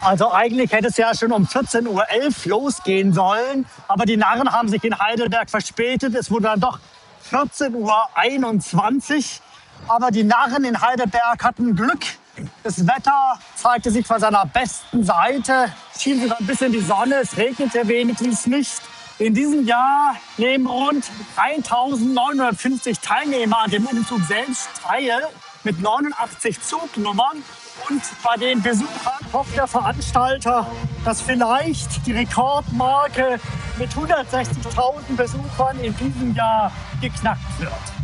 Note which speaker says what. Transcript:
Speaker 1: Also eigentlich hätte es ja schon um 14:11 Uhr losgehen sollen, aber die Narren haben sich in Heidelberg verspätet. Es wurde dann doch 14:21 Uhr. Aber die Narren in Heidelberg hatten Glück. Das Wetter zeigte sich von seiner besten Seite. Schien sogar ein bisschen die Sonne, es regnete wenigstens nicht. In diesem Jahr nehmen rund 1950 Teilnehmer an dem Umzug selbst teil mit 89 Zugnummern. Und bei den Besuchern hofft der Veranstalter, dass vielleicht die Rekordmarke mit 160.000 Besuchern in diesem Jahr geknackt wird.